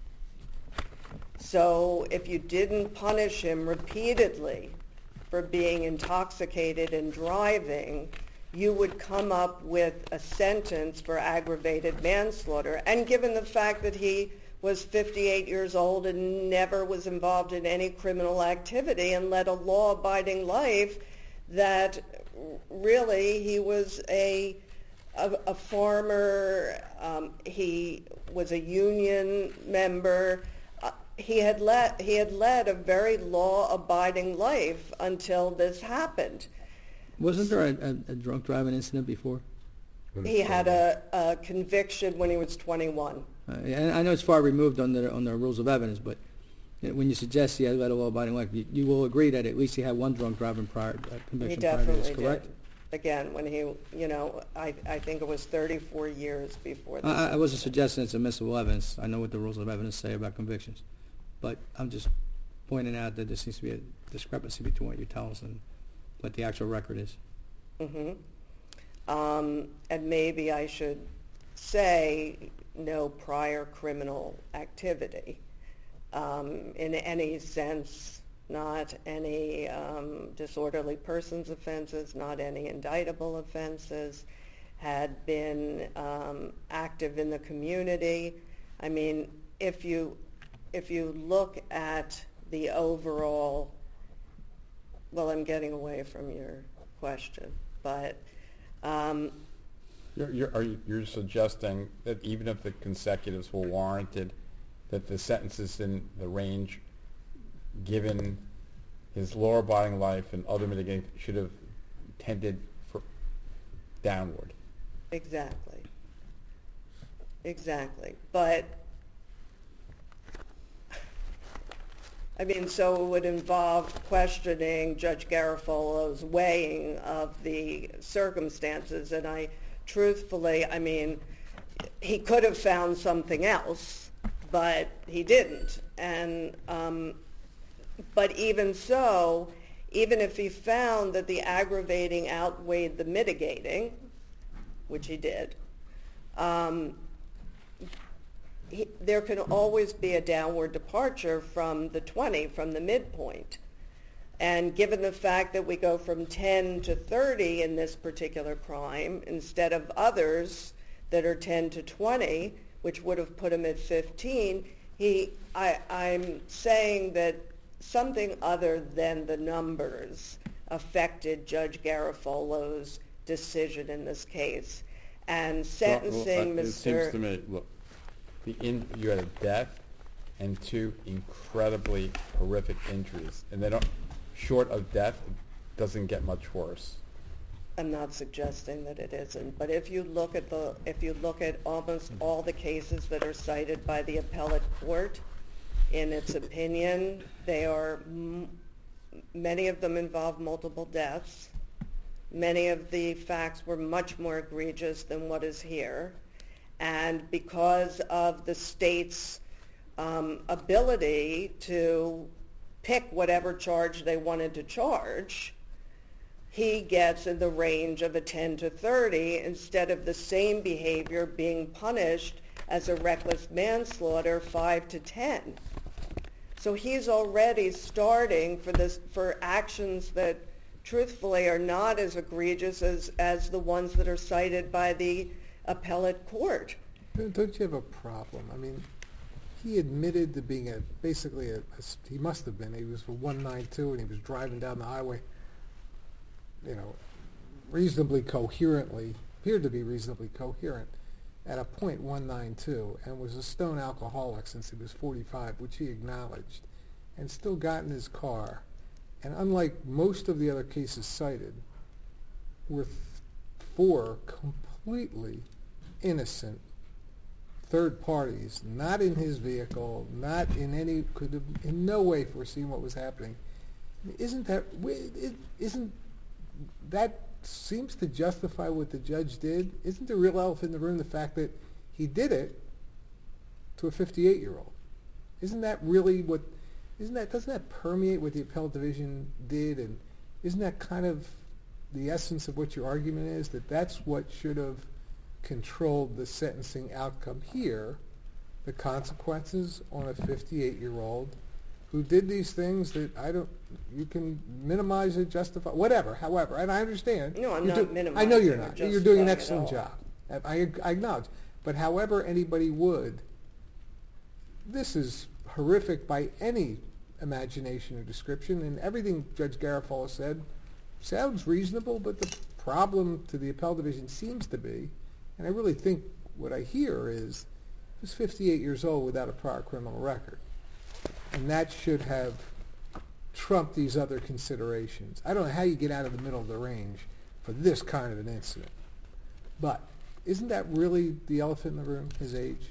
So if you didn't punish him repeatedly for being intoxicated and driving, you would come up with a sentence for aggravated manslaughter. And given the fact that he was 58 years old and never was involved in any criminal activity and led a law-abiding life, that really he was a farmer, he was a union member. He had led a very law-abiding life until this happened. Wasn't there a drunk driving incident before? He had a conviction when he was 21. And I know it's far removed on the rules of evidence, but when you suggest he had led a law-abiding life, you will agree that at least he had one drunk driving conviction prior to this, correct? Did. Again, when he, I think it was 34 years before this. I wasn't suggesting it's admissible evidence. I know what the rules of evidence say about convictions. But I'm just pointing out that there seems to be a discrepancy between what you tell us and what the actual record is. Mm-hmm. And maybe I should say no prior criminal activity in any sense, not any disorderly persons offenses, not any indictable offenses, had been active in the community. I mean, if you look at the overall, well, I'm getting away from your question, but you're suggesting that even if the consecutives were warranted, that the sentences in the range, given his law-abiding life and other mitigating, should have tended downward. Exactly. Exactly. But, I mean, so it would involve questioning Judge Garofalo's weighing of the circumstances, and truthfully, I mean, he could have found something else, but he didn't. And, but even so, even if he found that the aggravating outweighed the mitigating, which he did, there can always be a downward departure from the 20, from the midpoint. And given the fact that we go from 10 to 30 in this particular crime, instead of others that are 10 to 20, which would have put him at 15, I'm saying that something other than the numbers affected Judge Garofalo's decision in this case. And sentencing It seems to me, look, you had a death and two incredibly horrific injuries, and they don't, short of death, it doesn't get much worse. I'm not suggesting that it isn't, but if you look at almost all the cases that are cited by the appellate court in its opinion, many of them involve multiple deaths. Many of the facts were much more egregious than what is here. And because of the state's ability to pick whatever charge they wanted to charge, he gets in the range of a 10 to 30 instead of the same behavior being punished as a reckless manslaughter 5 to 10. So he's already starting for actions that truthfully are not as egregious as the ones that are cited by the appellate court. Don't you have a problem? I mean, he admitted to being he must have been, he was for 192 and he was driving down the highway, reasonably coherently, appeared to be reasonably coherent at a .192 and was a stone alcoholic since he was 45, which he acknowledged, and still got in his car. And unlike most of the other cases cited, were four completely innocent third parties, not in his vehicle, could have in no way foreseen what was happening. Isn't that seems to justify what the judge did? Isn't the real elephant in the room the fact that he did it to a 58-year-old? Isn't that really doesn't that permeate what the appellate division did? And isn't that kind of the essence of what your argument is, that that's what should have controlled the sentencing outcome here, the consequences on a 58-year-old who did these things that you can minimize it, justify, whatever, however, and I understand. No, I'm not minimizing. I know you're not. You're doing an excellent job. I acknowledge. But however anybody would, this is horrific by any imagination or description, and everything Judge Garofalo said sounds reasonable, but the problem to the appellate division seems to be, and I really think what I hear is, he was 58 years old without a prior criminal record. And that should have trumped these other considerations. I don't know how you get out of the middle of the range for this kind of an incident. But isn't that really the elephant in the room, his age?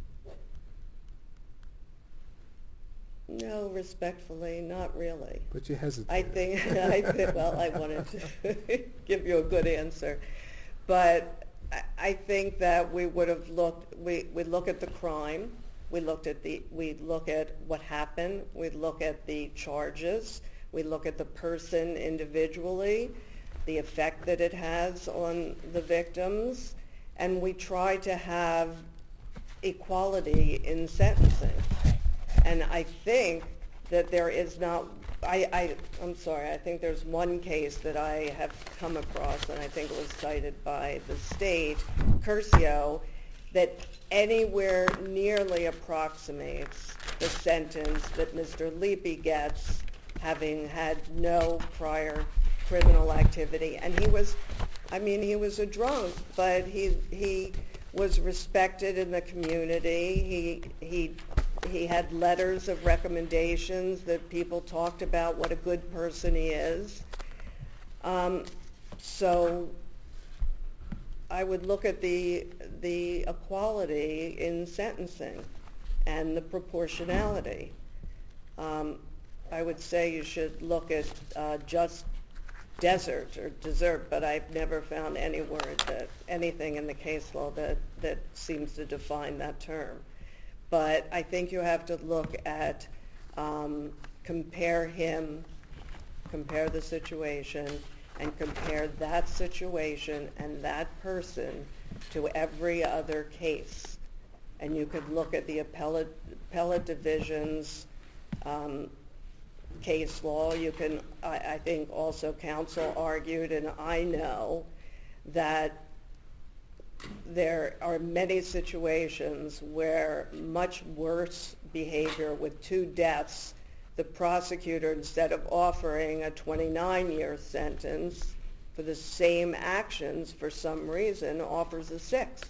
No, respectfully, not really. But you hesitate. I think, well, I wanted to give you a good answer. But I think that we would have we look at the crime, we look at what happened, we look at the charges, we look at the person individually, the effect that it has on the victims, and we try to have equality in sentencing. And I think that there is not, I'm sorry, I think there's one case that I have come across, and I think it was cited by the state, Curcio, that anywhere nearly approximates the sentence that Mr. Lippi gets, having had no prior criminal activity. And he was a drunk, but he was respected in the community. He had letters of recommendations that people talked about what a good person he is. So I would look at the equality in sentencing and the proportionality. I would say you should look at just desert, but I've never found any word anything in the case law that seems to define that term. But I think you have to look at, compare the situation, and compare that situation and that person to every other case. And you could look at the appellate division's case law. You can, I think also counsel argued, and I know, that there are many situations where much worse behavior with 2 deaths, the prosecutor, instead of offering a 29-year sentence for the same actions, for some reason, offers a 6.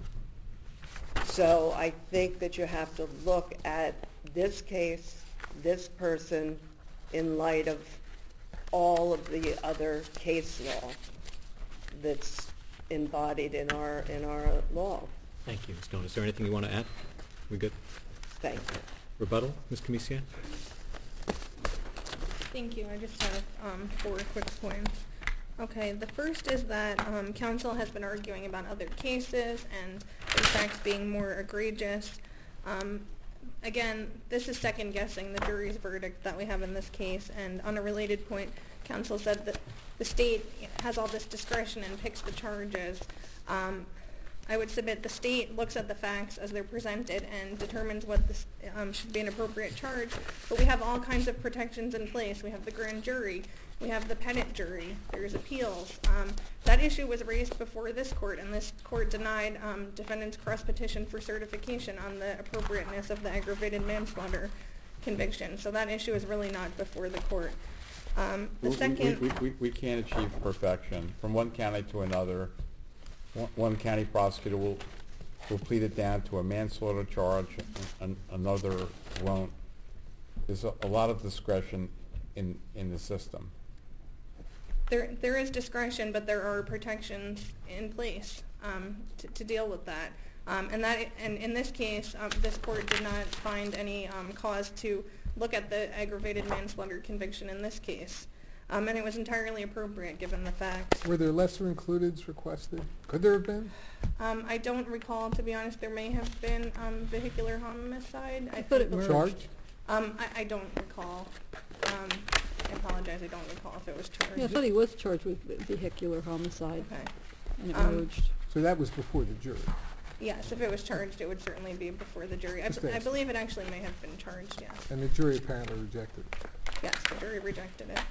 So I think that you have to look at this case, this person, in light of all of the other case law that's embodied in our law. Thank you, Ms. Stone. Is there anything you want to add? We good? Thank you. Rebuttal, Ms. Comisian? Thank you. I just have 4 quick points. Okay, the first is that counsel has been arguing about other cases and the facts being more egregious. Again, this is second-guessing the jury's verdict that we have in this case, and on a related point, counsel said that the state has all this discretion and picks the charges. I would submit the state looks at the facts as they're presented and determines what this, should be an appropriate charge, but we have all kinds of protections in place. We have the grand jury. We have the pettit jury. There's appeals. That issue was raised before this court, and this court denied defendant's cross-petition for certification on the appropriateness of the aggravated manslaughter conviction. So that issue is really not before the court. The second... We can't achieve perfection. From one county to another, one county prosecutor will plead it down to a manslaughter charge, and another won't. There's a lot of discretion in the system. There is discretion, but there are protections in place to deal with that. And in this case, this court did not find any cause to look at the aggravated manslaughter conviction in this case. And it was entirely appropriate given the facts. Were there lesser includeds requested? Could there have been? I don't recall, to be honest. There may have been vehicular homicide. I thought it merged. Charged? I don't recall. I apologize, I don't recall if it was charged. Yeah, I thought he was charged with vehicular homicide, Okay. and it merged. So that was before the jury. Yes, if it was charged, it would certainly be before the jury. I believe it actually may have been charged, yes. And the jury apparently rejected it. Yes, the jury rejected it.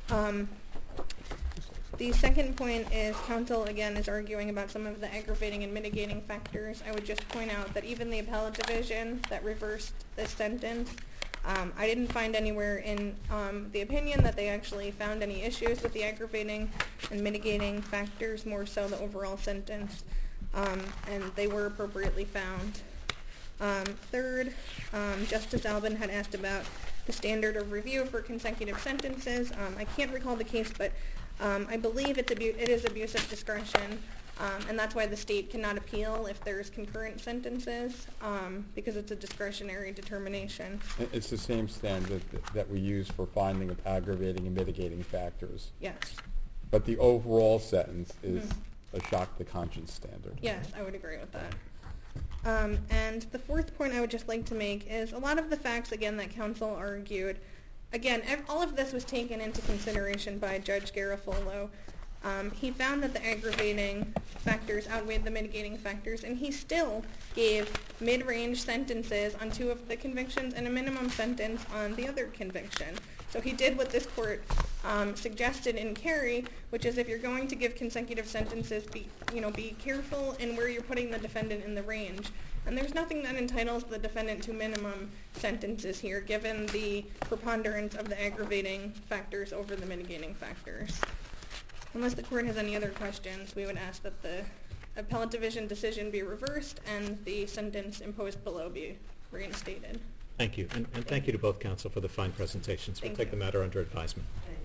The second point is counsel, again, is arguing about some of the aggravating and mitigating factors. I would just point out that even the appellate division that reversed this sentence, I didn't find anywhere in the opinion that they actually found any issues with the aggravating and mitigating factors, more so the overall sentence, and they were appropriately found. Third, Justice Albin had asked about the standard of review for consecutive sentences. I can't recall the case, but I believe it is abuse of discretion, and that's why the state cannot appeal if there's concurrent sentences, because it's a discretionary determination. It's the same standard that we use for finding of aggravating and mitigating factors. Yes. But the overall sentence is a shock to conscience standard. Yes, I would agree with that. And the fourth point I would just like to make is a lot of the facts, again, that counsel argued, again, all of this was taken into consideration by Judge Garofalo. He found that the aggravating factors outweighed the mitigating factors, and he still gave mid-range sentences on 2 of the convictions and a minimum sentence on the other conviction. So he did what this court suggested in Carey, which is if you're going to give consecutive sentences, be careful in where you're putting the defendant in the range. And there's nothing that entitles the defendant to minimum sentences here, given the preponderance of the aggravating factors over the mitigating factors. Unless the court has any other questions, we would ask that the appellate division decision be reversed and the sentence imposed below be reinstated. Thank you. And thank you to both counsel for the fine presentations. We'll take the matter under advisement.